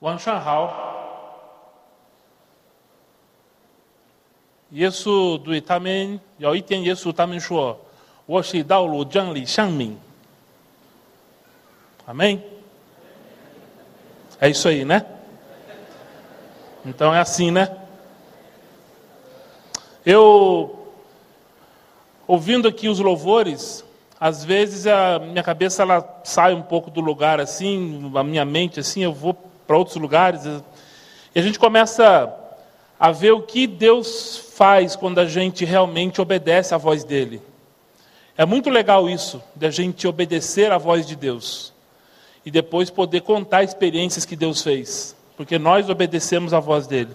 晚上好。耶稣对他们，有一天耶稣他们说：“我是道路、真理、生命。” Amém? É isso aí, né? Então é assim, né? Eu, ouvindo aqui os louvores, às vezes a minha cabeça ela sai um pouco do lugar assim, a minha mente assim, eu vou para outros lugares e a gente começa a ver o que Deus faz quando a gente realmente obedece à voz dele. É muito legal isso, de a gente obedecer à voz de Deus e depois poder contar experiências que Deus fez, porque nós obedecemos à voz dele.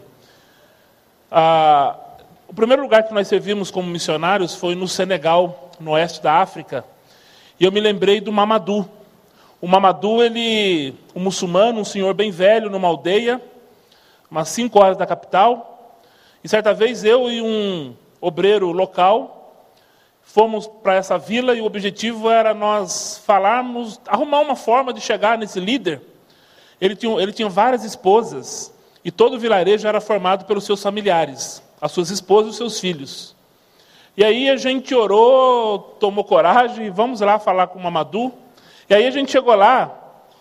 O primeiro lugar que nós servimos como missionários foi no Senegal, no oeste da África, e eu me lembrei do Mamadou. O Mamadou, um muçulmano, um senhor bem velho, numa aldeia, umas 5 horas da capital, e certa vez eu e um obreiro local fomos para essa vila e o objetivo era nós falarmos, arrumar uma forma de chegar nesse líder. Ele tinha várias esposas e todo o vilarejo era formado pelos seus familiares, as suas esposas e os seus filhos. E aí a gente orou, tomou coragem, vamos lá falar com o Mamadou. E aí a gente chegou lá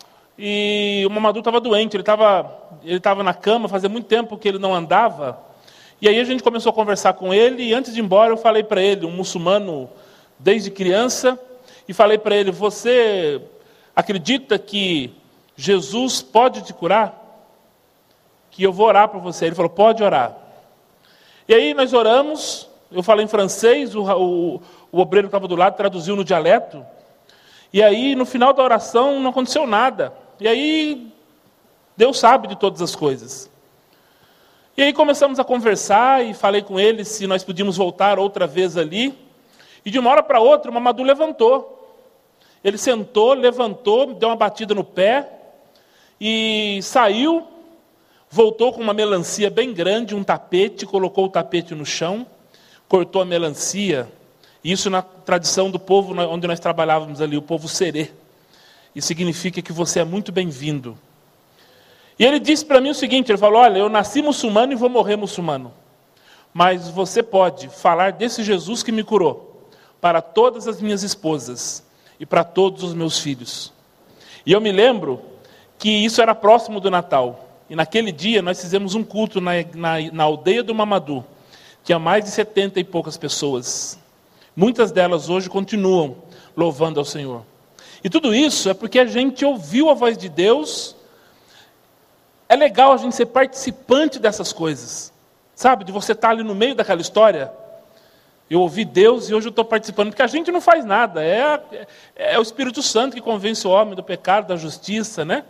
e o Mamadou estava doente, ele estava na cama, fazia muito tempo que ele não andava. E aí a gente começou a conversar com ele, e antes de ir embora eu falei para ele, um muçulmano desde criança, e falei para ele: você acredita que Jesus pode te curar? Que eu vou orar para você. Ele falou: pode orar. E aí nós oramos, eu falei em francês, o obreiro que estava do lado traduziu no dialeto, e aí no final da oração não aconteceu nada. E aí Deus sabe de todas as coisas. E aí começamos a conversar e falei com ele se nós podíamos voltar outra vez ali. E de uma hora para outra o Mamadou levantou. Ele sentou, levantou, deu uma batida no pé e saiu, voltou com uma melancia bem grande, um tapete, colocou o tapete no chão, cortou a melancia. Isso na tradição do povo onde nós trabalhávamos ali, o povo serê. Isso significa que você é muito bem-vindo. E ele disse para mim o seguinte, ele falou: olha, eu nasci muçulmano e vou morrer muçulmano, mas você pode falar desse Jesus que me curou para todas as minhas esposas e para todos os meus filhos. E eu me lembro que isso era próximo do Natal, e naquele dia nós fizemos um culto na aldeia do Mamadou. Tinha mais de 70 e poucas pessoas, muitas delas hoje continuam louvando ao Senhor. E tudo isso é porque a gente ouviu a voz de Deus. É legal a gente ser participante dessas coisas, sabe? De você estar ali no meio daquela história. Eu ouvi Deus e hoje eu estou participando, porque a gente não faz nada. É o Espírito Santo que convence o homem do pecado, da justiça, né?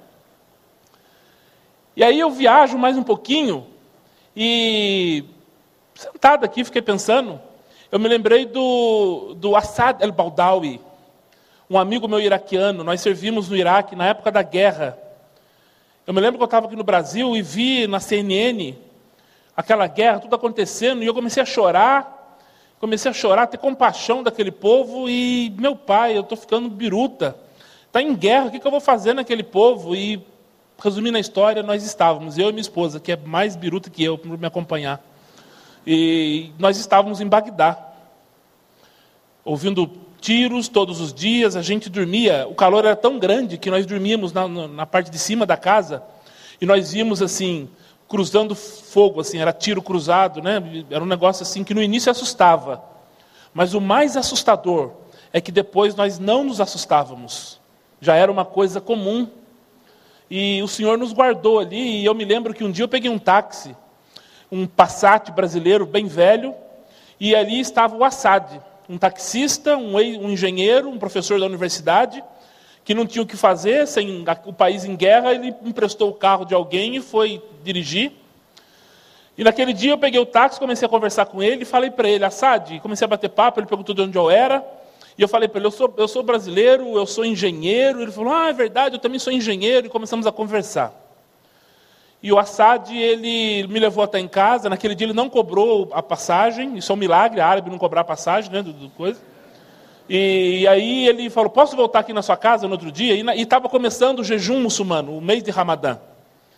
E aí eu viajo mais um pouquinho e, sentado aqui, fiquei pensando, eu me lembrei do Assad el-Baldawi, um amigo meu iraquiano. Nós servimos no Iraque na época da guerra. Eu me lembro que eu estava aqui no Brasil e vi na CNN aquela guerra, tudo acontecendo, e eu comecei a chorar, ter compaixão daquele povo, e, meu pai, eu estou ficando biruta, está em guerra, o que eu vou fazer naquele povo? E, resumindo a história, nós estávamos, eu e minha esposa, que é mais biruta que eu, para me acompanhar, e nós estávamos em Bagdá, ouvindo tiros todos os dias, a gente dormia, o calor era tão grande que nós dormíamos na parte de cima da casa, e nós íamos assim, cruzando fogo, assim, era tiro cruzado, né? Era um negócio assim que no início assustava, mas o mais assustador é que depois nós não nos assustávamos, já era uma coisa comum, e o Senhor nos guardou ali. E eu me lembro que um dia eu peguei um táxi, um Passat brasileiro bem velho, e ali estava o Assad, um taxista, um engenheiro, um professor da universidade, que não tinha o que fazer, sem o país em guerra, ele emprestou o carro de alguém e foi dirigir. E naquele dia eu peguei o táxi, comecei a conversar com ele, e falei para ele: Assad, comecei a bater papo, ele perguntou de onde eu era, e eu falei para ele: eu sou brasileiro, eu sou engenheiro. Ele falou: é verdade, eu também sou engenheiro, e começamos a conversar. E o Assad, ele me levou até em casa. Naquele dia ele não cobrou a passagem, isso é um milagre, árabe não cobrar a passagem, né, do coisa. E aí ele falou: posso voltar aqui na sua casa no outro dia? E estava começando o jejum muçulmano, o mês de Ramadã.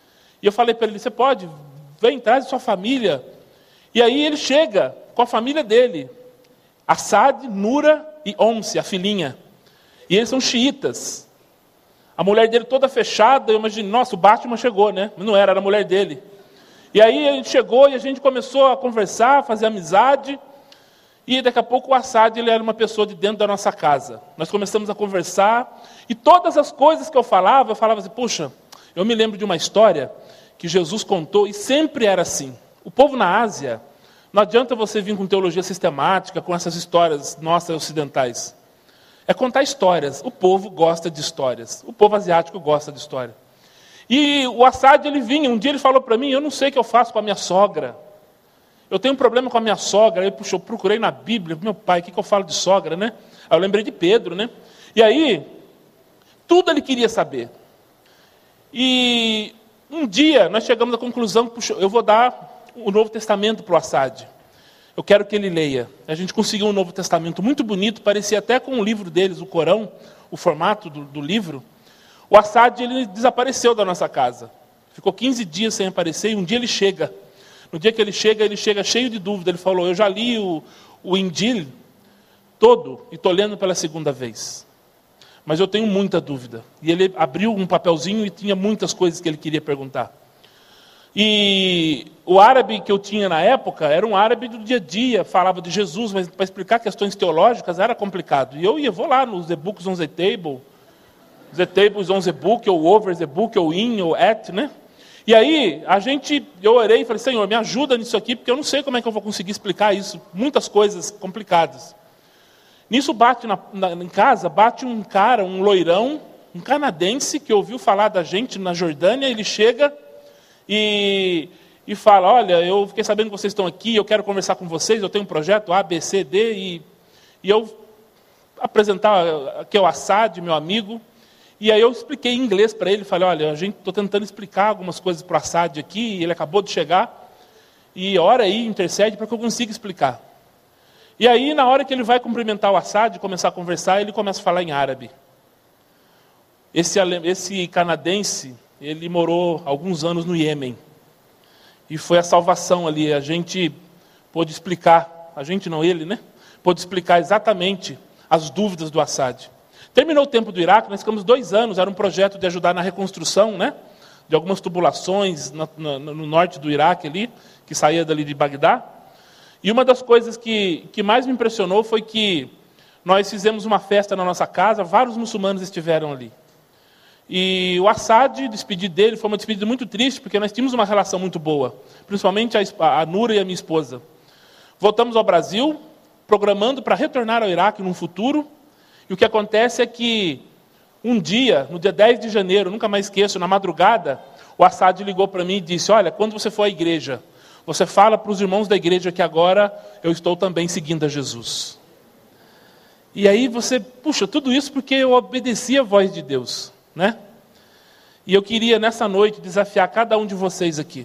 E eu falei para ele, você pode, vem, traz sua família. E aí ele chega com a família dele, Assad, Nura e Onsi, a filhinha. E eles são xiitas. A mulher dele toda fechada, eu imagino, nossa, o Batman chegou, né? Mas não era a mulher dele. E aí ele chegou e a gente começou a conversar, a fazer amizade. E daqui a pouco o Assad, ele era uma pessoa de dentro da nossa casa. Nós começamos a conversar. E todas as coisas que eu falava assim, puxa, eu me lembro de uma história que Jesus contou, e sempre era assim. O povo na Ásia, não adianta você vir com teologia sistemática, com essas histórias nossas ocidentais. É contar histórias. O povo gosta de histórias. O povo asiático gosta de história. E o Assad, ele vinha, um dia ele falou para mim, eu não sei o que eu faço com a minha sogra. Eu tenho um problema com a minha sogra. Aí, puxa, eu procurei na Bíblia, meu pai, o que eu falo de sogra, né? Aí eu lembrei de Pedro, né? E aí, tudo ele queria saber. E um dia nós chegamos à conclusão, puxa, eu vou dar o Novo Testamento para o Assad. Eu quero que ele leia. A gente conseguiu um Novo Testamento muito bonito, parecia até com o livro deles, o Corão, o formato do livro. O Assad, ele desapareceu da nossa casa. Ficou 15 dias sem aparecer e um dia ele chega. No dia que ele chega cheio de dúvida. Ele falou, eu já li o Injil todo e estou lendo pela segunda vez. Mas eu tenho muita dúvida. E ele abriu um papelzinho e tinha muitas coisas que ele queria perguntar. E o árabe que eu tinha na época era um árabe do dia a dia, falava de Jesus, mas para explicar questões teológicas era complicado. E eu vou lá nos The Books on the Table, The Tables on the Book, ou Over the Book, ou In, ou At, né? E aí, eu orei e falei, Senhor, me ajuda nisso aqui, porque eu não sei como é que eu vou conseguir explicar isso, muitas coisas complicadas. Nisso em casa, bate um cara, um loirão, um canadense, que ouviu falar da gente na Jordânia, ele chega e fala, olha, eu fiquei sabendo que vocês estão aqui, eu quero conversar com vocês, eu tenho um projeto A, B, C, D, e eu apresentar aqui o Assad, meu amigo, e aí eu expliquei em inglês para ele, falei, olha, estou tentando explicar algumas coisas para o Assad aqui, ele acabou de chegar, e ora aí, intercede para que eu consiga explicar. E aí, na hora que ele vai cumprimentar o Assad, começar a conversar, ele começa a falar em árabe. Esse canadense, ele morou alguns anos no Iêmen. E foi a salvação ali. A gente pôde explicar, a gente não, ele, né? Pôde explicar exatamente as dúvidas do Assad. Terminou o tempo do Iraque, nós ficamos 2 anos, era um projeto de ajudar na reconstrução, né? De algumas tubulações no norte do Iraque ali, que saía dali de Bagdá. E uma das coisas que mais me impressionou foi que nós fizemos uma festa na nossa casa, vários muçulmanos estiveram ali. E o Assad, despedir dele, foi uma despedida muito triste, porque nós tínhamos uma relação muito boa, principalmente a Nura e a minha esposa. Voltamos ao Brasil, programando para retornar ao Iraque num futuro, e o que acontece é que um dia, no dia 10 de janeiro, nunca mais esqueço, na madrugada, o Assad ligou para mim e disse, olha, quando você for à igreja, você fala para os irmãos da igreja que agora eu estou também seguindo a Jesus. E aí você, puxa, tudo isso porque eu obedeci a voz de Deus, né? E eu queria nessa noite desafiar cada um de vocês aqui.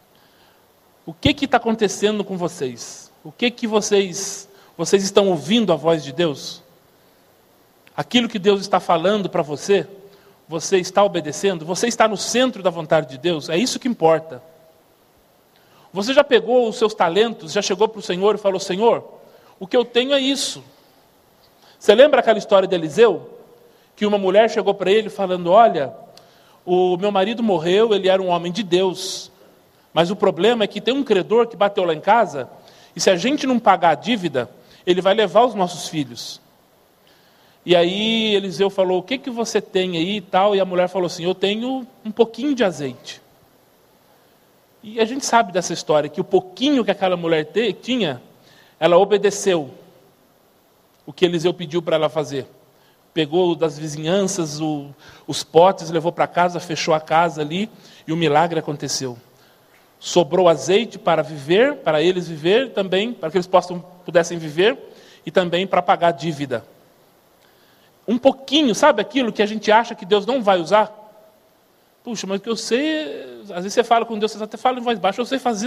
O que está acontecendo com vocês? O que vocês estão ouvindo a voz de Deus? Aquilo que Deus está falando para você, você está obedecendo? Você está no centro da vontade de Deus? É isso que importa. Você já pegou os seus talentos, já chegou para o Senhor e falou, Senhor, o que eu tenho é isso. Você lembra aquela história de Eliseu? Que uma mulher chegou para ele falando, olha, o meu marido morreu, ele era um homem de Deus, mas o problema é que tem um credor que bateu lá em casa, e se a gente não pagar a dívida, ele vai levar os nossos filhos. E aí Eliseu falou, o que você tem aí e tal? E a mulher falou assim, eu tenho um pouquinho de azeite. E a gente sabe dessa história, que o pouquinho que aquela mulher tinha, ela obedeceu o que Eliseu pediu para ela fazer. Pegou das vizinhanças os potes, levou para casa, fechou a casa ali, e o milagre aconteceu. Sobrou azeite para viver, para eles viver também, para que eles pudessem viver, e também para pagar a dívida. Um pouquinho, sabe aquilo que a gente acha que Deus não vai usar? Puxa, mas o que eu sei, às vezes você fala com Deus, você até fala em voz baixa, eu sei fazer.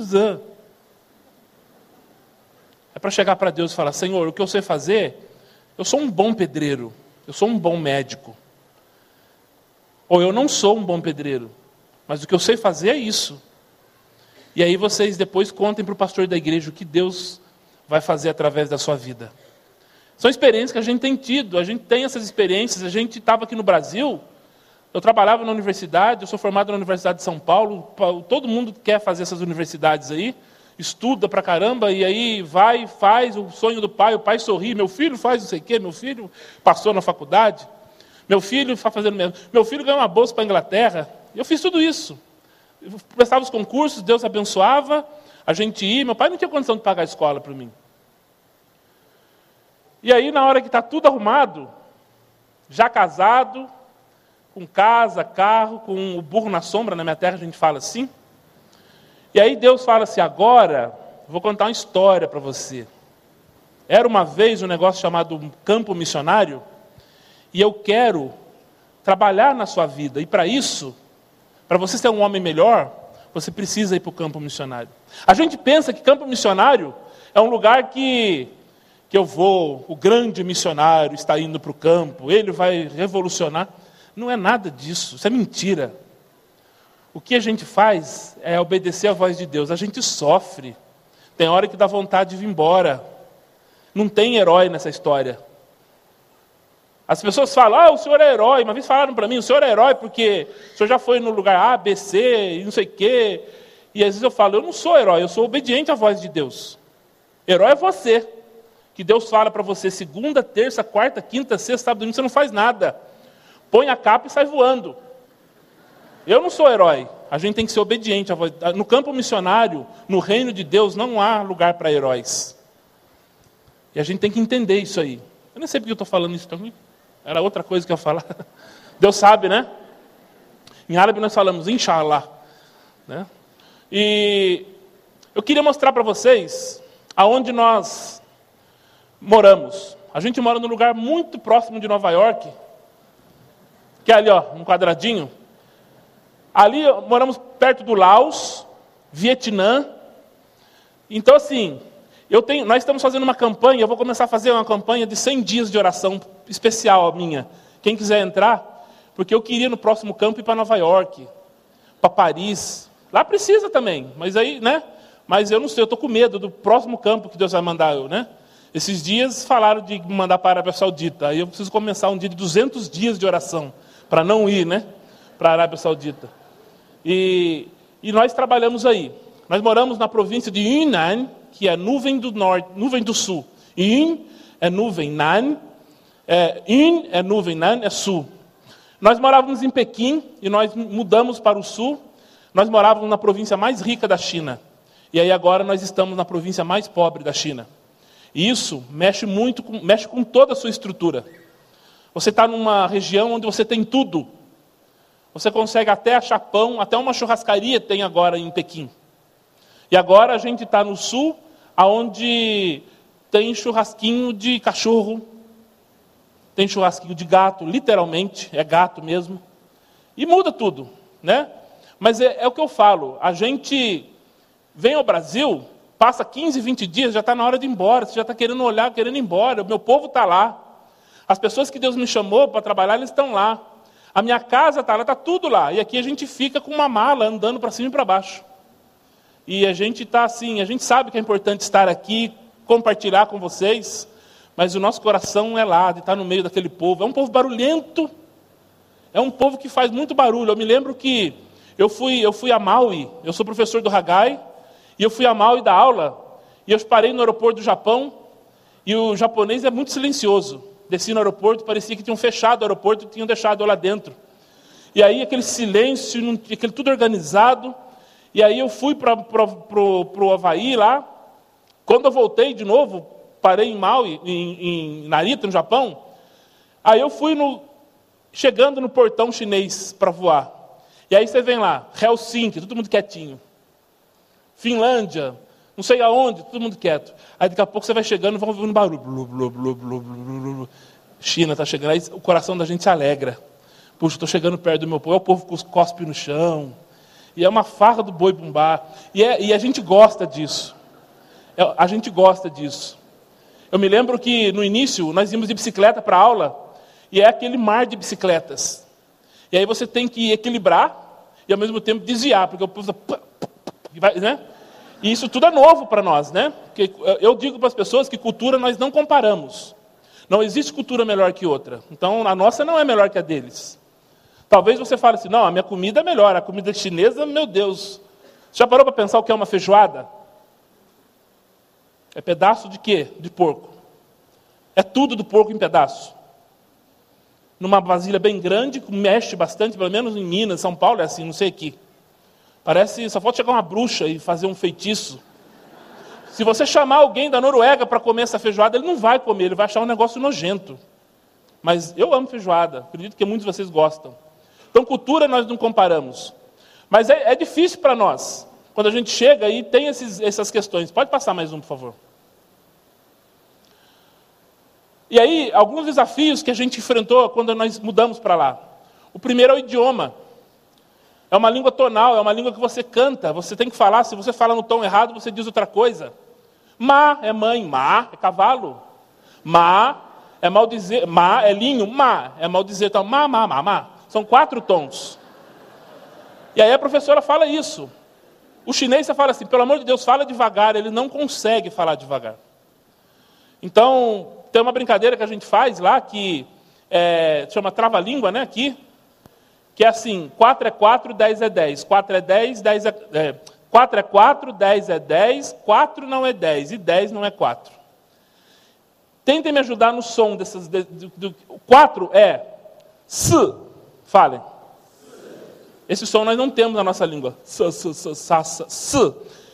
É para chegar para Deus e falar, Senhor, o que eu sei fazer, eu sou um bom pedreiro, eu sou um bom médico. Ou eu não sou um bom pedreiro, Mas o que eu sei fazer é isso. E aí vocês depois contem para o pastor da igreja o que Deus vai fazer através da sua vida. São experiências que a gente tem tido, a gente tem essas experiências, a gente estava aqui no Brasil, eu trabalhava na universidade, eu sou formado na Universidade de São Paulo, todo mundo quer fazer essas universidades aí, estuda pra caramba, e aí vai, faz o sonho do pai, o pai sorri, meu filho faz não sei o quê, meu filho passou na faculdade, meu filho está fazendo mesmo, meu filho ganhou uma bolsa para a Inglaterra, eu fiz tudo isso. Eu prestava os concursos, Deus abençoava, a gente ia, meu pai não tinha condição de pagar a escola para mim. E aí, na hora que está tudo arrumado, já casado, com casa, carro, com o burro na sombra, na minha terra a gente fala assim. E aí Deus fala assim, agora, vou contar uma história para você. Era uma vez um negócio chamado campo missionário, e eu quero trabalhar na sua vida. E para isso, para você ser um homem melhor, você precisa ir para o campo missionário. A gente pensa que campo missionário é um lugar que eu vou, o grande missionário está indo para o campo, ele vai revolucionar. Não é nada disso, isso é mentira. O que a gente faz é obedecer à voz de Deus. A gente sofre, tem hora que dá vontade de vir embora. Não tem herói nessa história. As pessoas falam, o senhor é herói. Uma vez falaram para mim, o senhor é herói porque o senhor já foi no lugar A, B, C, e não sei o quê. E às vezes eu falo, eu não sou herói, eu sou obediente à voz de Deus. Herói é você. Que Deus fala para você segunda, terça, quarta, quinta, sexta, sábado, domingo, você não faz nada. Põe a capa e sai voando. Eu não sou herói. A gente tem que ser obediente. No campo missionário, no reino de Deus, não há lugar para heróis. E a gente tem que entender isso aí. Eu nem sei porque eu estou falando isso também. Era outra coisa que eu ia falar. Deus sabe, né? Em árabe nós falamos, inshallah. Né? E eu queria mostrar para vocês aonde nós moramos. A gente mora num lugar muito próximo de Nova York, que é ali, ó, um quadradinho. Ali moramos perto do Laos, Vietnã. Então, assim, nós estamos fazendo uma campanha, eu vou começar a fazer uma campanha de 100 dias de oração especial minha. Quem quiser entrar, porque eu queria no próximo campo ir para Nova York, para Paris. Lá precisa também, mas aí, né? Mas eu não sei, eu estou com medo do próximo campo que Deus vai mandar eu, né? Esses dias falaram de me mandar para a Arábia Saudita. Aí eu preciso começar um dia de 200 dias de oração, para não ir, né? Para a Arábia Saudita. E nós trabalhamos aí. Nós moramos na província de Yunnan, que é nuvem do norte, nuvem do sul. Yun é nuvem, Nan Yun é nuvem, Nan é sul. Nós morávamos em Pequim e nós mudamos para o sul. Nós morávamos na província mais rica da China. E aí agora nós estamos na província mais pobre da China. E isso mexe com toda a sua estrutura. Você está numa região onde você tem tudo. Você consegue até achar pão, até uma churrascaria tem agora em Pequim. E agora a gente está no sul, onde tem churrasquinho de cachorro, tem churrasquinho de gato, literalmente, é gato mesmo. E muda tudo, né? Mas é o que eu falo, a gente vem ao Brasil, passa 15, 20 dias, já está na hora de ir embora, você já está querendo olhar, querendo ir embora, o meu povo está lá. As pessoas que Deus me chamou para trabalhar, eles estão lá. A minha casa está lá, está tudo lá. E aqui a gente fica com uma mala andando para cima e para baixo. E a gente está assim, a gente sabe que é importante estar aqui, compartilhar com vocês, mas o nosso coração é lá, de estar no meio daquele povo. É um povo barulhento, é um povo que faz muito barulho. Eu me lembro que eu fui a Maui, eu sou professor do Hagai, e eu fui a Maui dar aula, e eu parei no aeroporto do Japão, e o japonês é muito silencioso. Desci no aeroporto, parecia que tinham fechado o aeroporto e tinham deixado eu lá dentro. E aí aquele silêncio, aquele tudo organizado. E aí eu fui para o Havaí lá. Quando eu voltei de novo, parei em Maui, em Narita, no Japão. Aí eu fui chegando no portão chinês para voar. E aí você vem lá, Helsinki, todo mundo quietinho. Finlândia, não sei aonde, todo mundo quieto. Aí daqui a pouco você vai chegando e vai ouvindo barulho. Blu, blu, blu, blu, blu, blu. China está chegando, aí o coração da gente se alegra. Puxa, estou chegando perto do meu povo, é o povo que cospe no chão. E é uma farra do boi bumbá. E a gente gosta disso. A gente gosta disso. Eu me lembro que no início nós íamos de bicicleta para a aula, e é aquele mar de bicicletas. E aí você tem que equilibrar. e ao mesmo tempo desviar, porque o povo vai, né? E isso tudo é novo para nós, né? Porque eu digo para as pessoas que cultura nós não comparamos. Não existe cultura melhor que outra. Então a nossa não é melhor que a deles. Talvez você fale assim, não, a minha comida é melhor, a comida chinesa, meu Deus. Você já parou para pensar o que é uma feijoada? É pedaço de quê? De porco. É tudo do porco em pedaço. Numa vasilha bem grande, mexe bastante, pelo menos em Minas, São Paulo é assim, não sei aqui. Parece, só falta chegar uma bruxa e fazer um feitiço. Se você chamar alguém da Noruega para comer essa feijoada, ele não vai comer, ele vai achar um negócio nojento. Mas eu amo feijoada, acredito que muitos de vocês gostam. Então, cultura nós não comparamos. Mas é difícil para nós, quando a gente chega e tem essas questões. Pode passar mais um, por favor. E aí, alguns desafios que a gente enfrentou quando nós mudamos para lá. O primeiro é o idioma. É uma língua tonal, é uma língua que você canta. Você tem que falar, se você fala no tom errado, você diz outra coisa. Ma é mãe, ma é cavalo. Ma é maldizer, ma é linho, ma é maldizer. Então, ma. São 4 tons. E aí a professora fala isso. O chinês você fala assim, pelo amor de Deus, fala devagar. Ele não consegue falar devagar. Então, tem uma brincadeira que a gente faz lá, que chama trava-língua, né, aqui. Que é assim, 4 é 4, 10 é 10. 4 é 10, 10 é... 4 é 4, 10 é 10, 4 não é 10 e 10 não é 4. Tentem me ajudar no som dessas... 4 é S. Falem. Esse som nós não temos na nossa língua. S.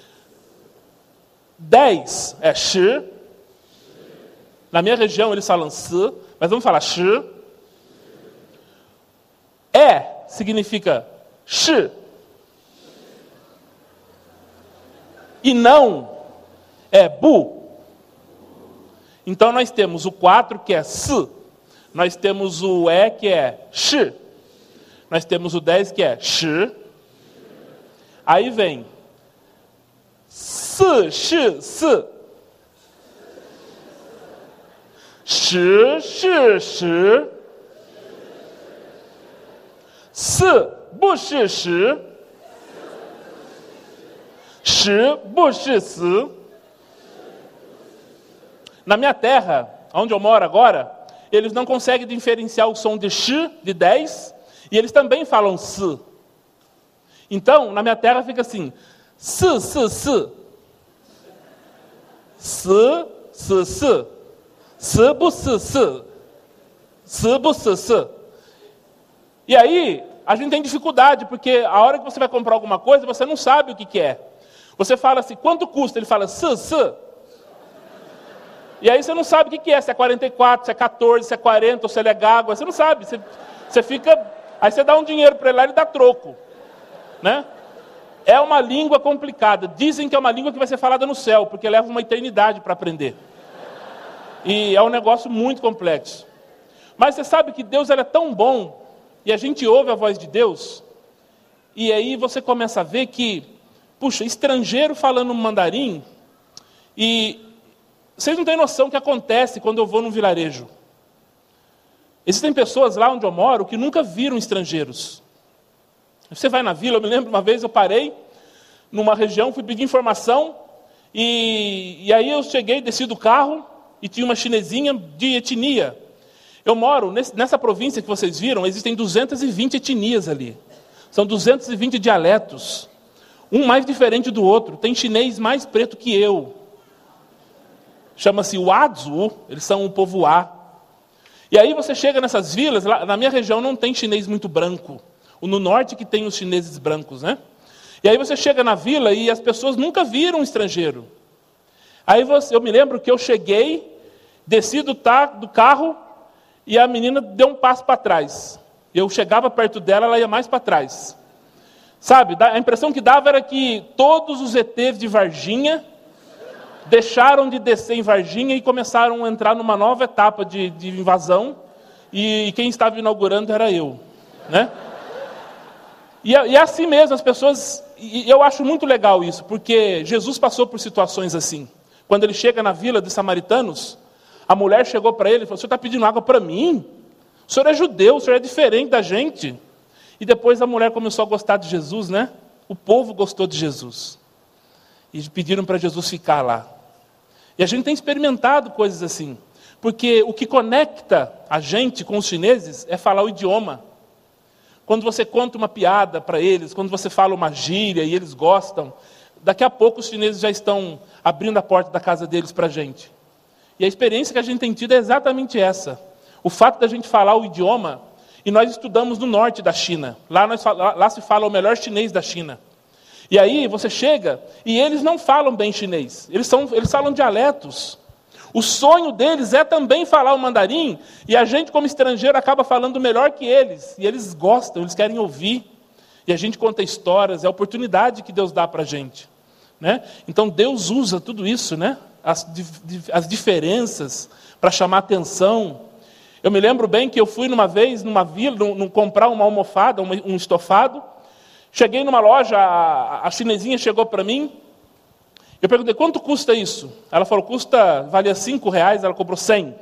10 é X. Na minha região eles falam S, mas vamos falar X. É significa X. E não é Bu. Então nós temos o 4 que é S. Nós temos o E que é X. Nós temos o 10 que é X. Aí vem S, X, S. X. S, Bu, X. X, Bu, X. Na minha terra, onde eu moro agora, eles não conseguem diferenciar o som de X, de 10, e eles também falam S. Então, na minha terra fica assim, S. S. S, Bu, S. S, Bu, S. E aí, a gente tem dificuldade, porque a hora que você vai comprar alguma coisa, você não sabe o que é. Você fala assim, quanto custa? Ele fala, S. E aí você não sabe o que é, se é 44, se é 14, se é 40, ou se ele é gago, você não sabe. Você fica... Aí você dá um dinheiro para ele lá e ele dá troco. Né? É uma língua complicada. Dizem que é uma língua que vai ser falada no céu, porque leva uma eternidade para aprender. E é um negócio muito complexo. Mas você sabe que Deus é tão bom, e a gente ouve a voz de Deus, e aí você começa a ver que, puxa, estrangeiro falando mandarim, e vocês não têm noção do que acontece quando eu vou num vilarejo. Existem pessoas lá onde eu moro que nunca viram estrangeiros. Você vai na vila, eu me lembro uma vez eu parei numa região, fui pedir informação, e aí eu cheguei, desci do carro, e tinha uma chinesinha de etnia. Eu moro, nessa província que vocês viram, existem 220 etnias ali. São 220 dialetos. Um mais diferente do outro. Tem chinês mais preto que eu. Chama-se Huazu, eles são o povo A. E aí você chega nessas vilas, lá, na minha região não tem chinês muito branco. No norte que tem os chineses brancos, né? E aí você chega na vila e as pessoas nunca viram um estrangeiro. Aí eu me lembro que eu cheguei, desci do carro, e a menina deu um passo para trás. Eu chegava perto dela, ela ia mais para trás. Sabe, a impressão que dava era que todos os ETs de Varginha deixaram de descer em Varginha e começaram a entrar numa nova etapa de invasão. E quem estava inaugurando era eu. Né? E é assim mesmo, as pessoas... E eu acho muito legal isso, porque Jesus passou por situações assim. Quando ele chega na vila dos samaritanos, a mulher chegou para ele e falou, o senhor está pedindo água para mim? O senhor é judeu, o senhor é diferente da gente. E depois a mulher começou a gostar de Jesus, né? O povo gostou de Jesus. E pediram para Jesus ficar lá. E a gente tem experimentado coisas assim. Porque o que conecta a gente com os chineses é falar o idioma. Quando você conta uma piada para eles, quando você fala uma gíria e eles gostam, daqui a pouco os chineses já estão abrindo a porta da casa deles para a gente. E a experiência que a gente tem tido é exatamente essa. O fato da gente falar o idioma, e nós estudamos no norte da China. Lá se fala o melhor chinês da China. E aí você chega e eles não falam bem chinês. Eles falam dialetos. O sonho deles é também falar o mandarim, e a gente, como estrangeiro, acaba falando melhor que eles. E eles gostam, eles querem ouvir. E a gente conta histórias, é a oportunidade que Deus dá para a gente. Né? Então Deus usa tudo isso, né? As diferenças, para chamar atenção. Eu me lembro bem que eu fui numa vez, numa vila, comprar uma almofada, um estofado. Cheguei numa loja, a chinesinha chegou para mim. Eu perguntei, quanto custa isso? Ela falou, valia R$5, ela cobrou 100.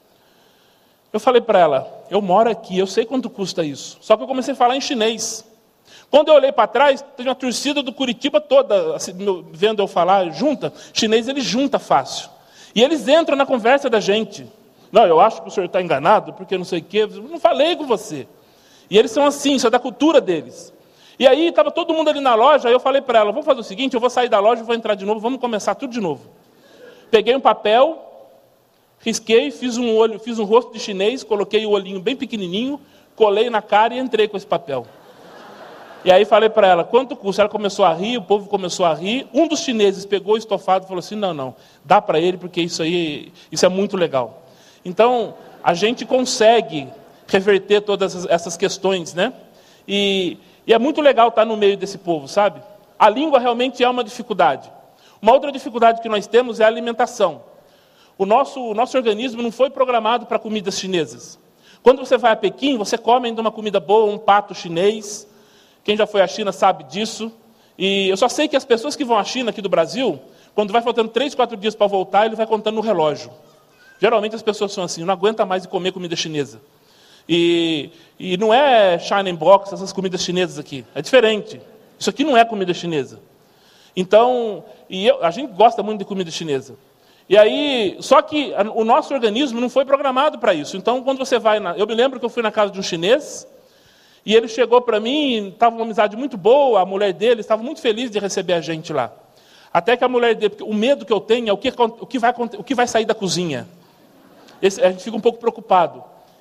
Eu falei para ela, eu moro aqui, eu sei quanto custa isso. Só que eu comecei a falar em chinês. Quando eu olhei para trás, tem uma torcida do Curitiba toda, assim, vendo eu falar, junta. Chinês, ele junta fácil. E eles entram na conversa da gente. Não, eu acho que o senhor está enganado, porque não sei o quê. Eu não falei com você. E eles são assim, isso é da cultura deles. E aí estava todo mundo ali na loja, aí eu falei para ela, vamos fazer o seguinte, eu vou sair da loja, vou entrar de novo, vamos começar tudo de novo. Peguei um papel, risquei, fiz um rosto de chinês, coloquei o olhinho bem pequenininho, colei na cara e entrei com esse papel. E aí falei para ela, quanto custa? Ela começou a rir, o povo começou a rir. Um dos chineses pegou o estofado e falou assim, não, dá para ele, porque isso é muito legal. Então, a gente consegue reverter todas essas questões, né? E é muito legal estar no meio desse povo, sabe? A língua realmente é uma dificuldade. Uma outra dificuldade que nós temos é a alimentação. O nosso organismo não foi programado para comidas chinesas. Quando você vai a Pequim, você come ainda uma comida boa, um pato chinês. Quem já foi à China sabe disso. E eu só sei que as pessoas que vão à China aqui do Brasil, quando vai faltando 3, 4 dias para voltar, ele vai contando no relógio. Geralmente as pessoas são assim, não aguentam mais de comer comida chinesa. E não é China Box, essas comidas chinesas aqui. É diferente. Isso aqui não é comida chinesa. Então, a gente gosta muito de comida chinesa. E aí, só que o nosso organismo não foi programado para isso. Então, quando você vai eu me lembro que eu fui na casa de um chinês, e ele chegou para mim, estava uma amizade muito boa, a mulher dele estava muito feliz de receber a gente lá. Até que a mulher dele, porque o medo que eu tenho é o que vai sair da cozinha. A gente fica um pouco preocupado.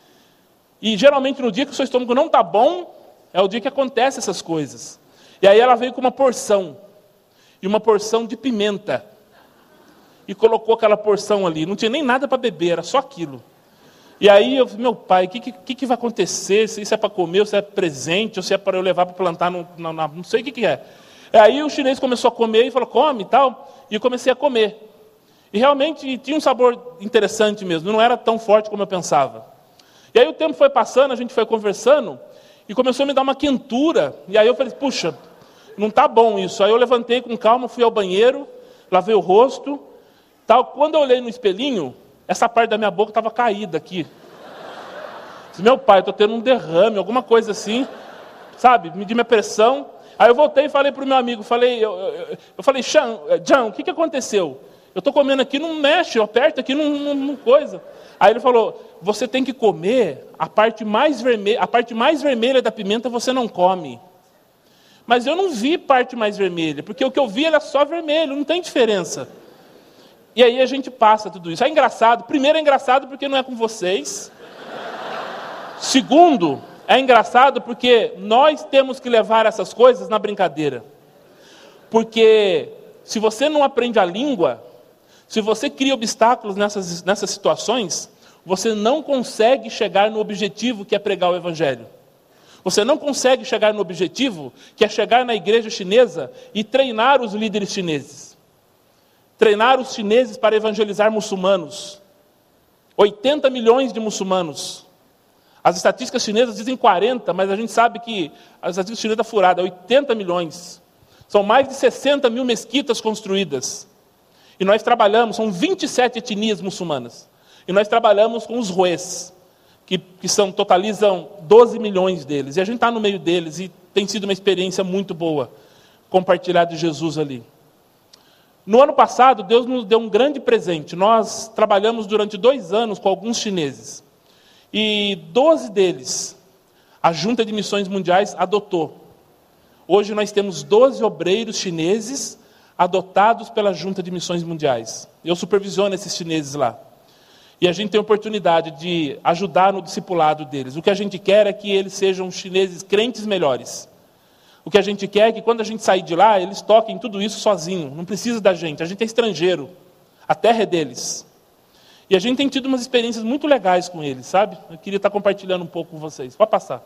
E geralmente no dia que o seu estômago não está bom, é o dia que acontece essas coisas. E aí ela veio com uma porção. E uma porção de pimenta. E colocou aquela porção ali. Não tinha nem nada para beber, era só aquilo. E aí eu falei, meu pai, o que vai acontecer? Se isso é para comer, ou se é presente, ou se é para eu levar para plantar, não sei o que é. E aí o chinês começou a comer e falou, come e tal. E eu comecei a comer. E realmente tinha um sabor interessante mesmo, não era tão forte como eu pensava. E aí o tempo foi passando, a gente foi conversando, e começou a me dar uma quentura. E aí eu falei, puxa, não está bom isso. Aí eu levantei com calma, fui ao banheiro, lavei o rosto, tal. Quando eu olhei no espelhinho, essa parte da minha boca estava caída aqui. Disse, meu pai, estou tendo um derrame, alguma coisa assim, sabe? Medi minha pressão. Aí eu voltei e falei para o meu amigo, eu falei, John, o que aconteceu? Eu estou comendo aqui, não mexe, eu aperto aqui, não coisa. Aí ele falou, você tem que comer a parte mais vermelha da pimenta você não come. Mas eu não vi parte mais vermelha, porque o que eu vi era só vermelho, não tem diferença. E aí a gente passa tudo isso. É engraçado, primeiro é engraçado porque não é com vocês. Segundo, é engraçado porque nós temos que levar essas coisas na brincadeira. Porque se você não aprende a língua, se você cria obstáculos nessas situações, você não consegue chegar no objetivo que é pregar o Evangelho. Você não consegue chegar no objetivo que é chegar na igreja chinesa e treinar os líderes chineses. Treinar os chineses para evangelizar muçulmanos. 80 milhões de muçulmanos. As estatísticas chinesas dizem 40, mas a gente sabe que a estatística chinesa está furada, 80 milhões. São mais de 60 mil mesquitas construídas. E nós trabalhamos, são 27 etnias muçulmanas. E nós trabalhamos com os ruês, que totalizam 12 milhões deles. E a gente está no meio deles e tem sido uma experiência muito boa compartilhar de Jesus ali. No ano passado, Deus nos deu um grande presente. Nós trabalhamos durante 2 anos com alguns chineses. E 12 deles, a Junta de Missões Mundiais adotou. Hoje nós temos 12 obreiros chineses adotados pela Junta de Missões Mundiais. Eu supervisiono esses chineses lá. E a gente tem a oportunidade de ajudar no discipulado deles. O que a gente quer é que eles sejam chineses crentes melhores. O que a gente quer é que quando a gente sair de lá, eles toquem tudo isso sozinho. Não precisa da gente. A gente é estrangeiro. A terra é deles. E a gente tem tido umas experiências muito legais com eles, sabe? Eu queria estar compartilhando um pouco com vocês. Pode passar.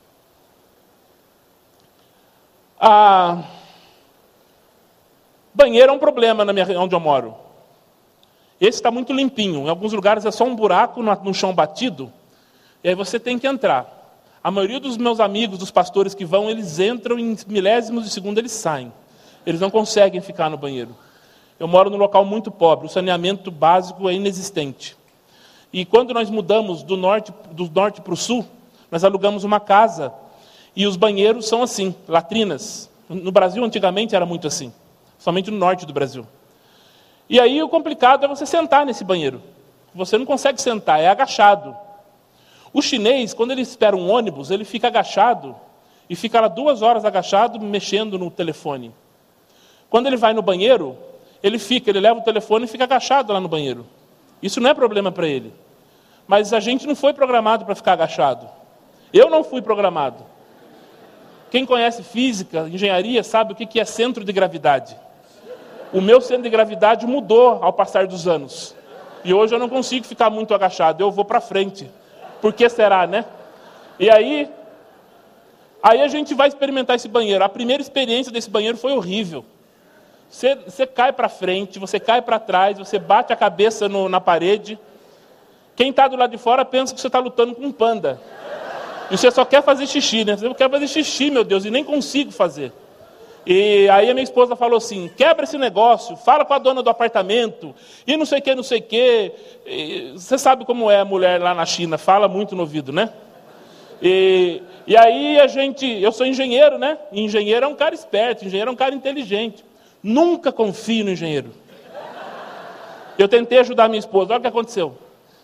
Banheiro é um problema onde eu moro. Esse está muito limpinho. Em alguns lugares é só um buraco no chão batido. E aí você tem que entrar. A maioria dos meus amigos, dos pastores que vão, eles entram em milésimos de segundo, eles saem. Eles não conseguem ficar no banheiro. Eu moro num local muito pobre. O saneamento básico é inexistente. E quando nós mudamos do norte para o sul, nós alugamos uma casa. E os banheiros são assim, latrinas. No Brasil, antigamente, era muito assim. Somente no norte do Brasil. E aí o complicado é você sentar nesse banheiro. Você não consegue sentar, é agachado. O chinês, quando ele espera um ônibus, ele fica agachado e fica lá 2 horas agachado, mexendo no telefone. Quando ele vai no banheiro, ele leva o telefone e fica agachado lá no banheiro. Isso não é problema para ele. Mas a gente não foi programado para ficar agachado. Eu não fui programado. Quem conhece física, engenharia, sabe o que é centro de gravidade. O meu centro de gravidade mudou ao passar dos anos. E hoje eu não consigo ficar muito agachado, eu vou para frente. Por que será, né? E aí a gente vai experimentar esse banheiro. A primeira experiência desse banheiro foi horrível. Você cai para frente, você cai para trás, você bate a cabeça na parede. Quem está do lado de fora pensa que você está lutando com um panda. E você só quer fazer xixi, né? Eu quero fazer xixi, meu Deus, e nem consigo fazer. E aí a minha esposa falou assim, quebra esse negócio, fala com a dona do apartamento, e não sei o que. Você sabe como é a mulher lá na China, fala muito no ouvido, né? E aí eu sou engenheiro, né? E engenheiro é um cara esperto, engenheiro é um cara inteligente. Nunca confio no engenheiro. Eu tentei ajudar a minha esposa, olha o que aconteceu.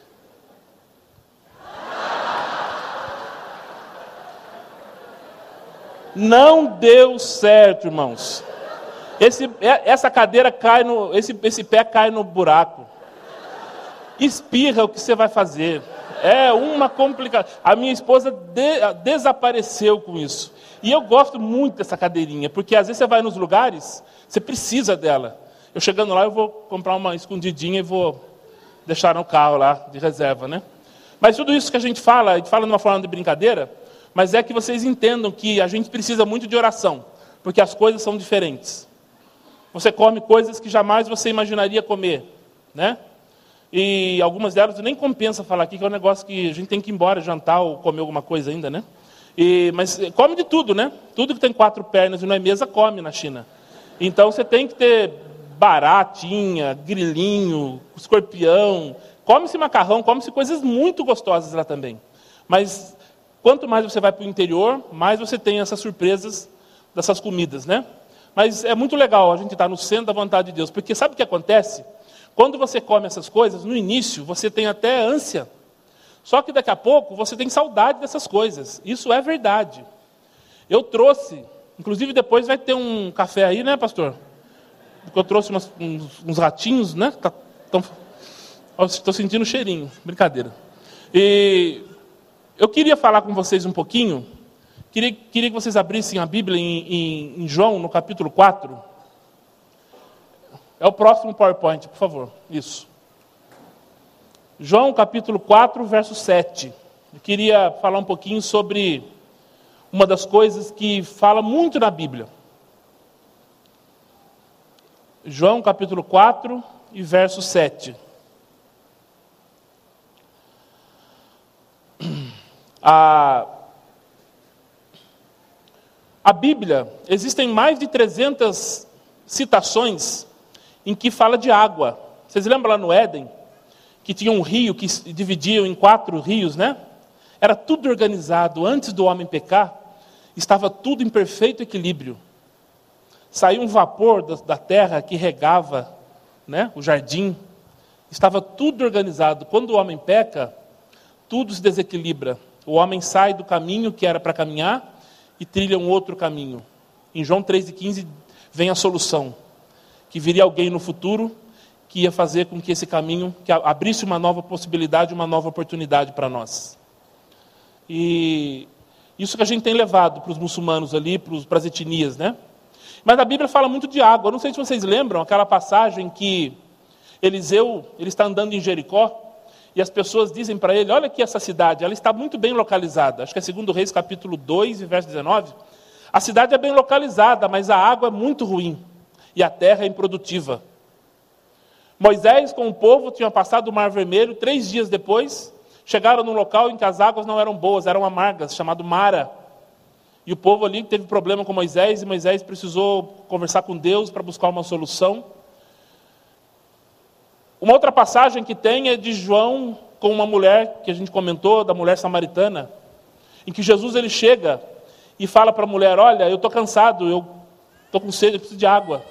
Não deu certo, irmãos. Essa cadeira cai esse pé cai no buraco. Espirra o que você vai fazer. É uma complicação. A minha esposa desapareceu com isso. E eu gosto muito dessa cadeirinha, porque às vezes você vai nos lugares, você precisa dela. Eu chegando lá, eu vou comprar uma escondidinha e vou deixar no carro lá, de reserva, né? Mas tudo isso que a gente fala de uma forma de brincadeira, mas é que vocês entendam que a gente precisa muito de oração, porque as coisas são diferentes. Você come coisas que jamais você imaginaria comer, né? E algumas delas nem compensa falar aqui, que é um negócio que a gente tem que ir embora, jantar ou comer alguma coisa ainda, né? Mas come de tudo, né? Tudo que tem 4 pernas e não é mesa, come na China. Então você tem que ter baratinha, grilinho, escorpião, come-se macarrão, come-se coisas muito gostosas lá também. Mas quanto mais você vai para o interior, mais você tem essas surpresas dessas comidas, né? Mas é muito legal a gente estar no centro da vontade de Deus, porque sabe o que acontece? Quando você come essas coisas, no início você tem até ânsia, só que daqui a pouco você tem saudade dessas coisas. Isso é verdade. Eu trouxe, inclusive depois vai ter um café aí, né, pastor? Porque eu trouxe uns ratinhos, né? Estou sentindo o cheirinho, brincadeira. E eu queria falar com vocês um pouquinho, queria que vocês abrissem a Bíblia em João, no capítulo 4. É o próximo PowerPoint, por favor. Isso. João, capítulo 4, verso 7. Eu queria falar um pouquinho sobre uma das coisas que fala muito na Bíblia. João, capítulo 4 e verso 7. A Bíblia, existem mais de 300 citações em que fala de água. Vocês lembram lá no Éden, que tinha um rio que dividia em 4 rios, né? Era tudo organizado. Antes do homem pecar, estava tudo em perfeito equilíbrio. Saiu um vapor da terra que regava, né, o jardim. Estava tudo organizado. Quando o homem peca, tudo se desequilibra. O homem sai do caminho que era para caminhar e trilha um outro caminho. Em João 3,15 vem a solução. Que viria alguém no futuro que ia fazer com que esse caminho, que abrisse uma nova possibilidade, uma nova oportunidade para nós. E isso que a gente tem levado para os muçulmanos ali, para as etnias, né? Mas a Bíblia fala muito de água. Eu não sei se vocês lembram aquela passagem que Eliseu, ele está andando em Jericó, e as pessoas dizem para ele, olha aqui essa cidade, ela está muito bem localizada. Acho que é 2 Reis, capítulo 2, verso 19. A cidade é bem localizada, mas a água é muito ruim, e a terra é improdutiva. Moisés com o povo tinha passado o Mar Vermelho, 3 dias depois, chegaram num local em que as águas não eram boas, eram amargas, chamado Mara. E o povo ali teve problema com Moisés, e Moisés precisou conversar com Deus para buscar uma solução. Uma outra passagem que tem é de João com uma mulher, que a gente comentou, da mulher samaritana, em que Jesus ele chega e fala para a mulher, olha, eu estou cansado, eu estou com sede, eu preciso de água.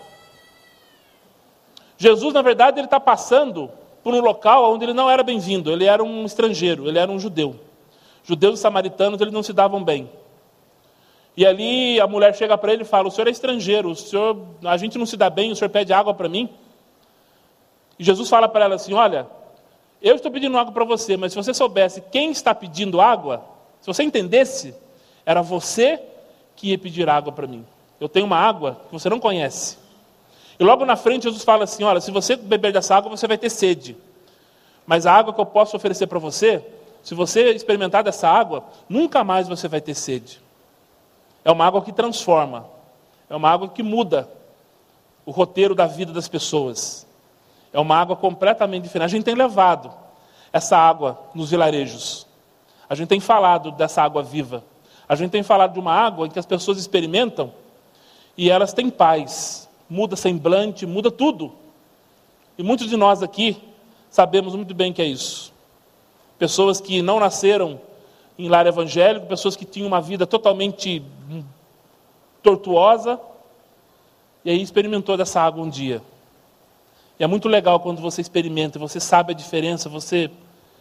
Jesus, na verdade, ele está passando por um local onde ele não era bem-vindo, ele era um estrangeiro, ele era um judeu. Judeus e samaritanos, eles não se davam bem. E ali a mulher chega para ele e fala, o senhor é estrangeiro, a gente não se dá bem, o senhor pede água para mim? E Jesus fala para ela assim, olha, eu estou pedindo água para você, mas se você soubesse quem está pedindo água, se você entendesse, era você que ia pedir água para mim. Eu tenho uma água que você não conhece. E logo na frente Jesus fala assim, olha, se você beber dessa água, você vai ter sede. Mas a água que eu posso oferecer para você, se você experimentar dessa água, nunca mais você vai ter sede. É uma água que transforma. É uma água que muda o roteiro da vida das pessoas. É uma água completamente diferente. A gente tem levado essa água nos vilarejos. A gente tem falado dessa água viva. A gente tem falado de uma água em que as pessoas experimentam e elas têm paz. Muda semblante, muda tudo. E muitos de nós aqui sabemos muito bem que é isso. Pessoas que não nasceram em lar evangélico, pessoas que tinham uma vida totalmente tortuosa, e aí experimentou dessa água um dia. E é muito legal quando você experimenta, você sabe a diferença, você...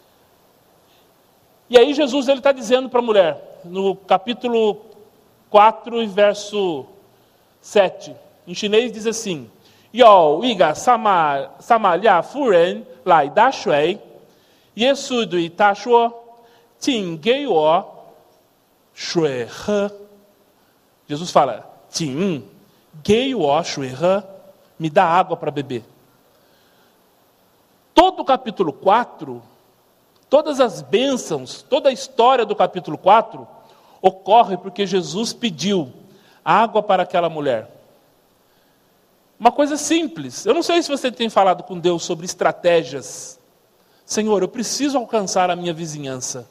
E aí Jesus ele está dizendo para a mulher, no capítulo 4 e verso 7, em chinês diz assim, Yo, iga samalya furen lai da shui, Yesu dui ta shuo, Jin gei wo shui he. Jesus fala, Jin gei wo shui he, me dá água para beber. Todo o capítulo 4, todas as bênçãos, toda a história do capítulo 4, ocorre porque Jesus pediu água para aquela mulher. Uma coisa simples. Eu não sei se você tem falado com Deus sobre estratégias. Senhor, eu preciso alcançar a minha vizinhança.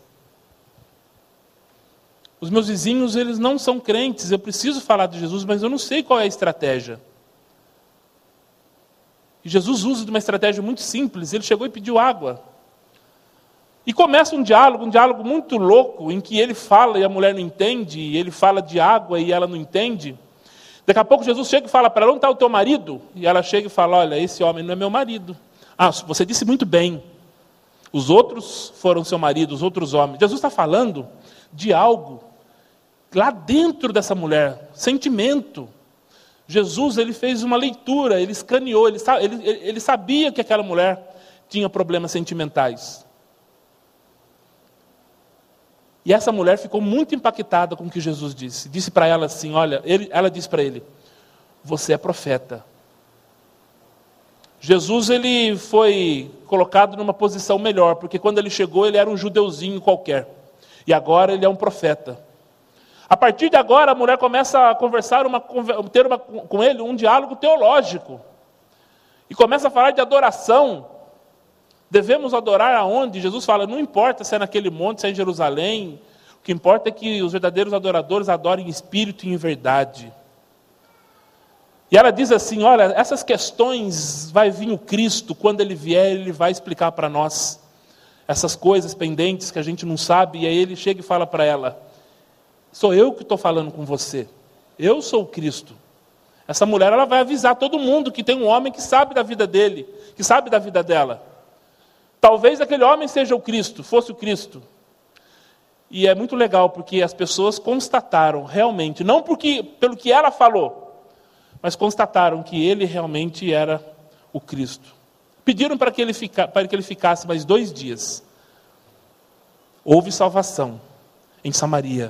Os meus vizinhos, eles não são crentes, eu preciso falar de Jesus, mas eu não sei qual é a estratégia. E Jesus usa de uma estratégia muito simples, ele chegou e pediu água. E começa um diálogo muito louco, em que ele fala e a mulher não entende, e ele fala de água e ela não entende. Daqui a pouco Jesus chega e fala para ela, onde está o teu marido? E ela chega e fala, olha, esse homem não é meu marido. Ah, você disse muito bem. Os outros foram seu marido, os outros homens. Jesus está falando de algo lá dentro dessa mulher, sentimento. Jesus ele fez uma leitura, ele escaneou, ele sabia que aquela mulher tinha problemas sentimentais. E essa mulher ficou muito impactada com o que Jesus disse. Disse para ela assim, olha, ela disse para ele, você é profeta. Jesus ele foi colocado numa posição melhor, porque quando ele chegou ele era um judeuzinho qualquer. E agora ele é um profeta. A partir de agora a mulher começa a conversar, com ele um diálogo teológico. E começa a falar de adoração. Devemos adorar aonde? Jesus fala, não importa se é naquele monte, se é em Jerusalém. O que importa é que os verdadeiros adoradores adorem em espírito e em verdade. E ela diz assim, olha, essas questões vai vir o Cristo, quando ele vier, ele vai explicar para nós. essas coisas pendentes que a gente não sabe, e aí ele chega e fala para ela: sou eu que estou falando com você, eu sou o Cristo. Essa mulher, ela vai avisar todo mundo que tem um homem que sabe da vida dele, que sabe da vida dela. Talvez aquele homem seja o Cristo, fosse o Cristo. E é muito legal, porque as pessoas constataram realmente, não pelo que ela falou, mas constataram que ele realmente era o Cristo. Pediram para que ele ficasse mais 2 dias. Houve salvação em Samaria.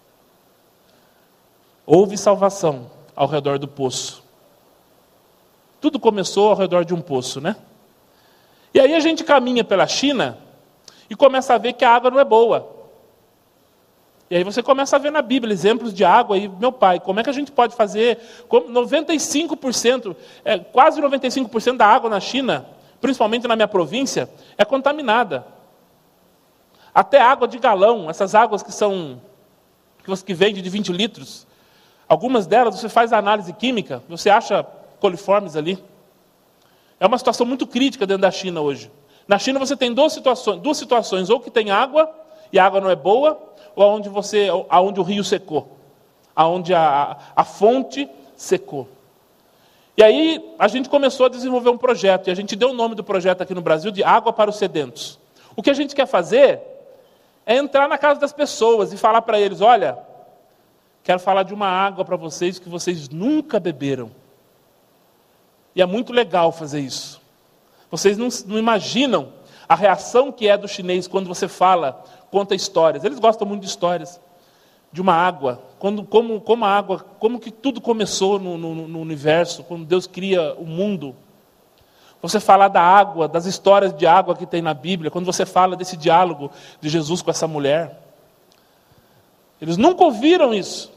Houve salvação ao redor do poço. Tudo começou ao redor de um poço, né? E aí a gente caminha pela China e começa a ver que a água não é boa. E aí você começa a ver na Bíblia exemplos de água. E, meu pai, como é que a gente pode fazer? 95%, quase 95% da água na China, principalmente na minha província, é contaminada. Até água de galão, essas águas que vende de 20 litros, algumas delas você faz a análise química, você acha coliformes ali. É uma situação muito crítica dentro da China hoje. Na China você tem duas situações, ou que tem água, e a água não é boa, ou aonde o rio secou, aonde a fonte secou. E aí a gente começou a desenvolver um projeto, e a gente deu o nome do projeto aqui no Brasil de Água para os Sedentos. O que a gente quer fazer é entrar na casa das pessoas e falar para eles: olha, quero falar de uma água para vocês que vocês nunca beberam. E é muito legal fazer isso. Vocês não imaginam a reação que é do chinês quando você conta histórias. Eles gostam muito de histórias. De uma água. Como que tudo começou no universo, quando Deus cria o mundo. Você falar da água, das histórias de água que tem na Bíblia, quando você fala desse diálogo de Jesus com essa mulher. Eles nunca ouviram isso.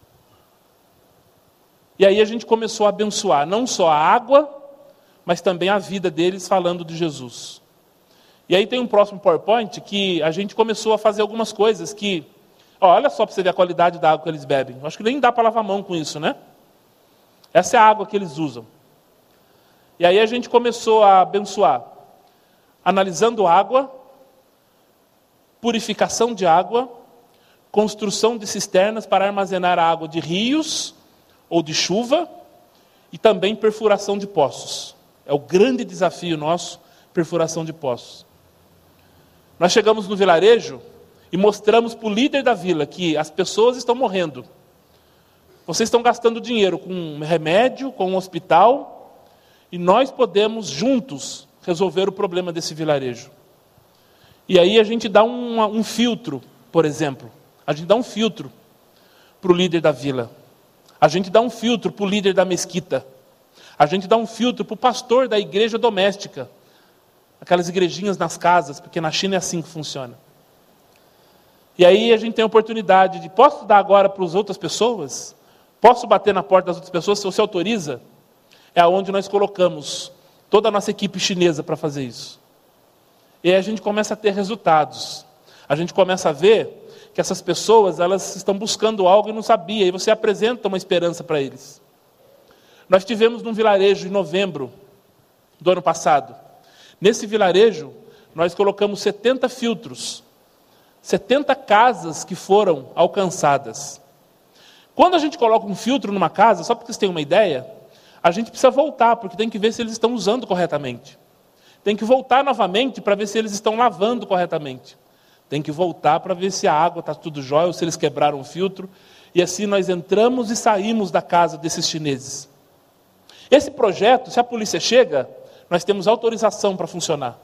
E aí a gente começou a abençoar, não só a água, mas também a vida deles falando de Jesus. E aí tem um próximo PowerPoint que a gente começou a fazer algumas coisas que... olha só para você ver a qualidade da água que eles bebem. Acho que nem dá para lavar a mão com isso, né? Essa é a água que eles usam. E aí a gente começou a abençoar, analisando água, purificação de água, construção de cisternas para armazenar a água de rios ou de chuva, e também perfuração de poços. É o grande desafio nosso, perfuração de poços. Nós chegamos no vilarejo e mostramos para o líder da vila que as pessoas estão morrendo. Vocês estão gastando dinheiro com remédio, com um hospital, e nós podemos juntos resolver o problema desse vilarejo. E aí a gente dá um filtro, por exemplo. A gente dá um filtro para o líder da vila. A gente dá um filtro para o líder da mesquita. A gente dá um filtro para o pastor da igreja doméstica. Aquelas igrejinhas nas casas, porque na China é assim que funciona. E aí a gente tem a oportunidade de: posso dar agora para as outras pessoas? Posso bater na porta das outras pessoas, se você autoriza? É onde nós colocamos toda a nossa equipe chinesa para fazer isso. E aí a gente começa a ter resultados. A gente começa a ver que essas pessoas, elas estão buscando algo e não sabia, e você apresenta uma esperança para eles. Nós tivemos num vilarejo em novembro do ano passado. Nesse vilarejo, nós colocamos 70 filtros, 70 casas que foram alcançadas. Quando a gente coloca um filtro numa casa, só para vocês terem uma ideia, a gente precisa voltar, porque tem que ver se eles estão usando corretamente. Tem que voltar novamente para ver se eles estão lavando corretamente. Tem que voltar para ver se a água está tudo jóia, ou se eles quebraram o filtro. E assim nós entramos e saímos da casa desses chineses. Esse projeto, se a polícia chega, nós temos autorização para funcionar.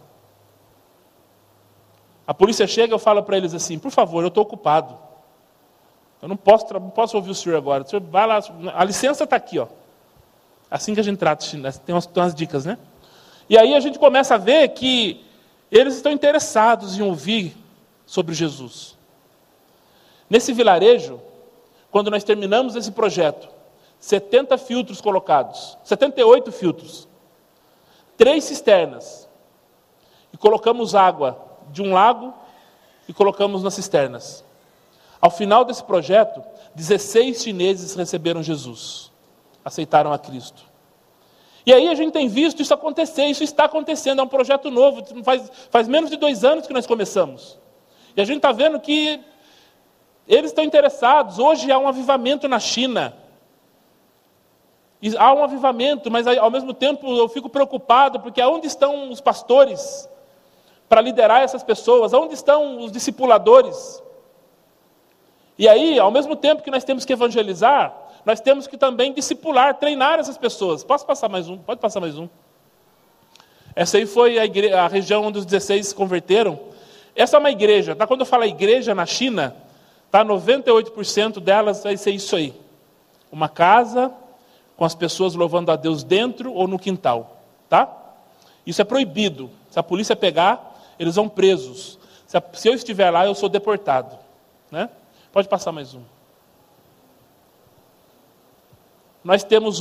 A polícia chega, eu falo para eles assim: por favor, eu estou ocupado. Eu não posso ouvir o senhor agora. O senhor vai lá, a licença está aqui, ó. Assim que a gente trata, tem umas dicas, né? E aí a gente começa a ver que eles estão interessados em ouvir sobre Jesus. Nesse vilarejo, quando nós terminamos esse projeto, 70 filtros colocados, 78 filtros, 3 cisternas, e colocamos água de um lago e colocamos nas cisternas. Ao final desse projeto, 16 chineses receberam Jesus, aceitaram a Cristo. E aí a gente tem visto isso acontecer, isso está acontecendo, é um projeto novo, faz menos de 2 anos que nós começamos. E a gente está vendo que eles estão interessados. Hoje há um avivamento na China. E há um avivamento, mas ao mesmo tempo eu fico preocupado, porque aonde estão os pastores para liderar essas pessoas? Aonde estão os discipuladores? E aí, ao mesmo tempo que nós temos que evangelizar, nós temos que também discipular, treinar essas pessoas. Posso passar mais um? Pode passar mais um. Essa aí foi a região onde os 16 se converteram. Essa é uma igreja, tá? Quando eu falo igreja na China, tá? 98% delas vai ser isso aí. Uma casa com as pessoas louvando a Deus dentro ou no quintal, tá? Isso é proibido. Se a polícia pegar, eles vão presos. Se eu estiver lá, eu sou deportado, né? Pode passar mais um. Nós estamos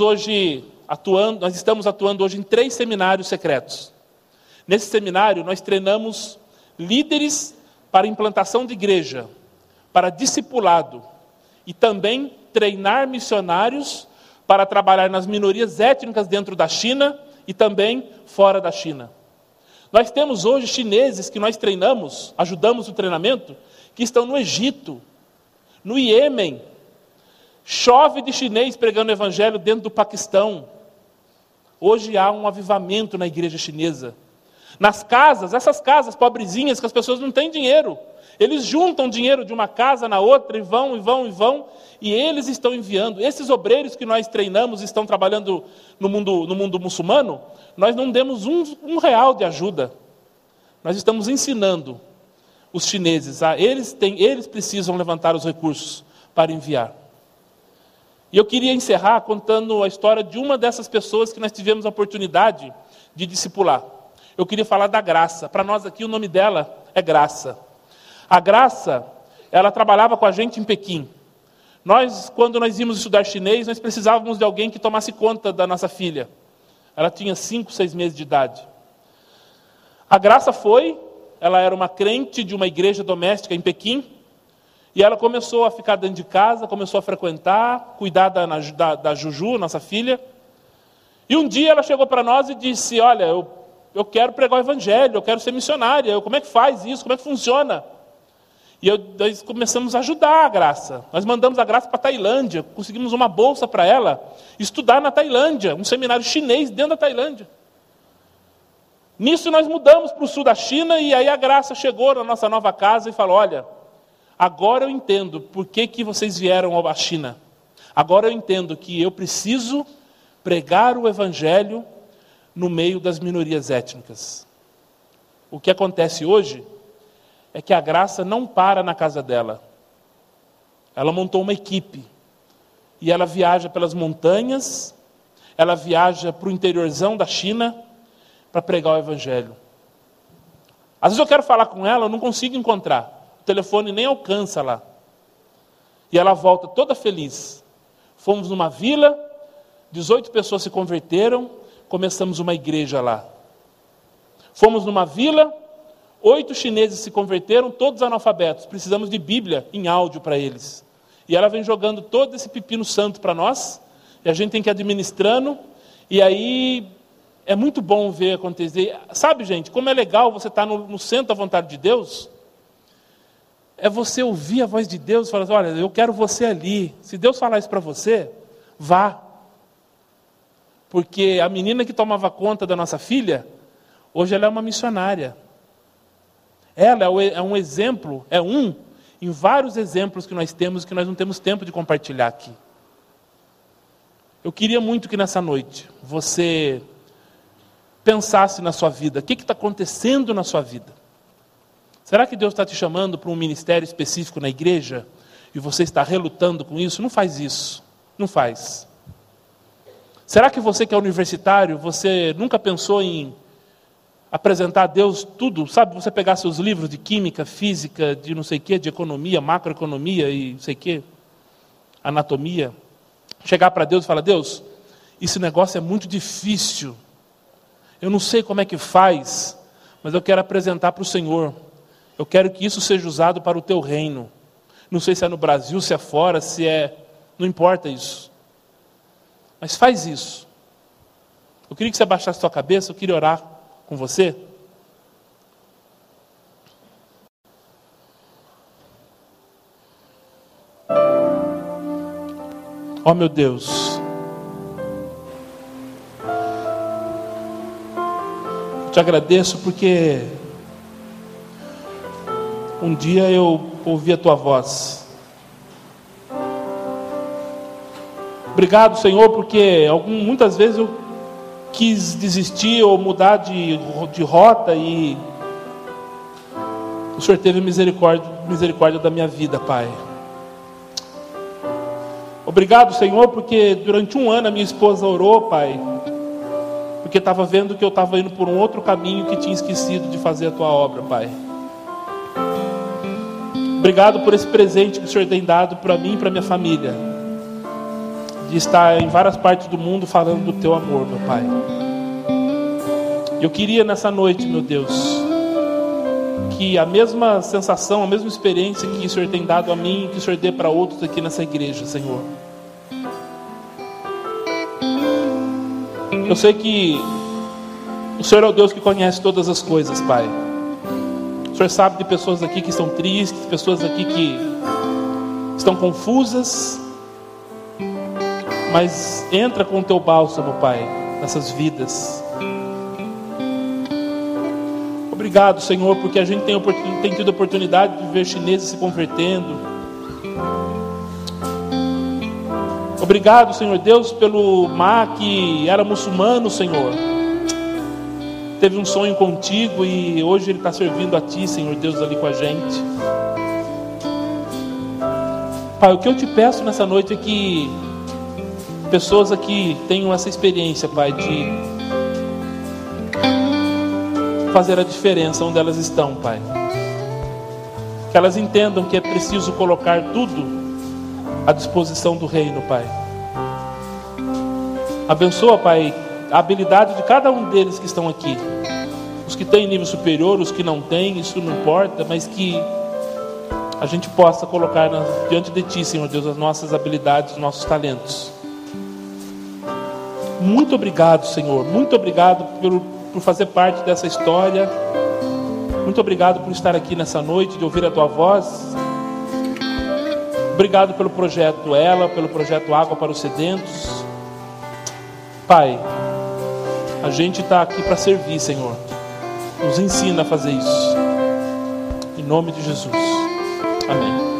atuando hoje em 3 seminários secretos. Nesse seminário, nós treinamos líderes para implantação de igreja, para discipulado, e também treinar missionários para trabalhar nas minorias étnicas dentro da China e também fora da China. Nós temos hoje chineses que nós treinamos, ajudamos no treinamento, que estão no Egito, no Iêmen. Chove de chinês pregando o evangelho dentro do Paquistão. Hoje há um avivamento na igreja chinesa. Nas casas, essas casas pobrezinhas que as pessoas não têm dinheiro, eles juntam dinheiro de uma casa na outra e vão, e eles estão enviando. Esses obreiros que nós treinamos estão trabalhando no mundo muçulmano, nós não demos um real de ajuda. Nós estamos ensinando os chineses, eles precisam levantar os recursos para enviar. E eu queria encerrar contando a história de uma dessas pessoas que nós tivemos a oportunidade de discipular. Eu queria falar da Graça. Para nós aqui o nome dela é Graça. A Graça, ela trabalhava com a gente em Pequim. Quando nós íamos estudar chinês, nós precisávamos de alguém que tomasse conta da nossa filha. Ela tinha 5, 6 meses de idade. A Graça ela era uma crente de uma igreja doméstica em Pequim, e ela começou a ficar dentro de casa, começou a frequentar, cuidar da Juju, nossa filha. E um dia ela chegou para nós e disse: olha, eu quero pregar o evangelho, eu quero ser missionária. Como é que faz isso? Como é que funciona? E nós começamos a ajudar a Graça. Nós mandamos a Graça para a Tailândia, conseguimos uma bolsa para ela estudar na Tailândia, um seminário chinês dentro da Tailândia. Nisso nós mudamos para o sul da China, e aí a Graça chegou na nossa nova casa e falou: olha, agora eu entendo por que vocês vieram à China. Agora eu entendo que eu preciso pregar o evangelho no meio das minorias étnicas. O que acontece hoje é que a Graça não para na casa dela. Ela montou uma equipe. E ela viaja pelas montanhas, ela viaja para o interiorzão da China para pregar o evangelho. Às vezes eu quero falar com ela, eu não consigo encontrar. O telefone nem alcança lá. E ela volta toda feliz. Fomos numa vila, 18 pessoas se converteram, começamos uma igreja lá. Fomos numa vila, 8 chineses se converteram, todos analfabetos. Precisamos de Bíblia em áudio para eles. E ela vem jogando todo esse pepino santo para nós, e a gente tem que ir administrando, e aí é muito bom ver acontecer. Sabe, gente, como é legal você estar no centro da vontade de Deus? É você ouvir a voz de Deus e falar assim: olha, eu quero você ali. Se Deus falar isso para você, vá. Porque a menina que tomava conta da nossa filha, hoje ela é uma missionária. Ela é um exemplo, em vários exemplos que nós temos, que nós não temos tempo de compartilhar aqui. Eu queria muito que nessa noite você pensasse na sua vida. O que está acontecendo na sua vida? Será que Deus está te chamando para um ministério específico na igreja e você está relutando com isso? Não faz isso. Não faz. Será que você que é universitário, você nunca pensou em apresentar a Deus tudo? Sabe, você pegar seus livros de química, física, de não sei o quê, de economia, macroeconomia e não sei o quê, anatomia, chegar para Deus e falar: Deus, esse negócio é muito difícil. Eu não sei como é que faz, mas eu quero apresentar para o Senhor. Eu quero que isso seja usado para o teu reino. Não sei se é no Brasil, se é fora, se é... Não importa isso. Mas faz isso. Eu queria que você abaixasse a sua cabeça, eu queria orar com você. Ó meu Deus, eu te agradeço porque um dia eu ouvi a tua voz. Obrigado, Senhor, porque muitas vezes eu quis desistir ou mudar de rota e o Senhor teve misericórdia da minha vida, Pai. Obrigado, Senhor, porque durante um ano a minha esposa orou, Pai, porque estava vendo que eu estava indo por um outro caminho, que tinha esquecido de fazer a tua obra, Pai. Obrigado por esse presente que o Senhor tem dado para mim e para minha família, de estar em várias partes do mundo falando do teu amor, meu Pai. Eu queria nessa noite, meu Deus, que a mesma sensação, a mesma experiência que o Senhor tem dado a mim, que o Senhor dê para outros aqui nessa igreja, Senhor. Eu sei que o Senhor é o Deus que conhece todas as coisas, Pai. O Senhor sabe de pessoas aqui que estão tristes, pessoas aqui que estão confusas, mas entra com o teu bálsamo, Pai, nessas vidas. Obrigado, Senhor, porque a gente tem tido a oportunidade de ver chineses se convertendo. Obrigado, Senhor Deus, pelo Mar que era muçulmano, Senhor. Teve um sonho contigo e hoje ele está servindo a Ti, Senhor Deus, ali com a gente. Pai, o que eu te peço nessa noite é que pessoas aqui tenham essa experiência, Pai, de fazer a diferença onde elas estão, Pai. Que elas entendam que é preciso colocar tudo à disposição do reino, Pai. Abençoa, Pai, a habilidade de cada um deles que estão aqui. Os que têm nível superior, os que não têm, isso não importa, mas que a gente possa colocar diante de Ti, Senhor Deus, as nossas habilidades, os nossos talentos. Muito obrigado, Senhor. Muito obrigado por fazer parte dessa história. Muito obrigado por estar aqui nessa noite, de ouvir a Tua voz. Obrigado pelo projeto Ela, pelo projeto Água para os Sedentos. Pai, a gente está aqui para servir, Senhor. Nos ensina a fazer isso. Em nome de Jesus. Amém.